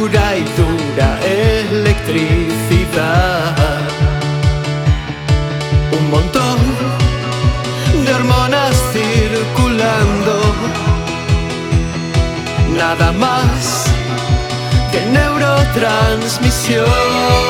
pura y dura electricidad. Un montón de hormonas circulando, nada más que neurotransmisión.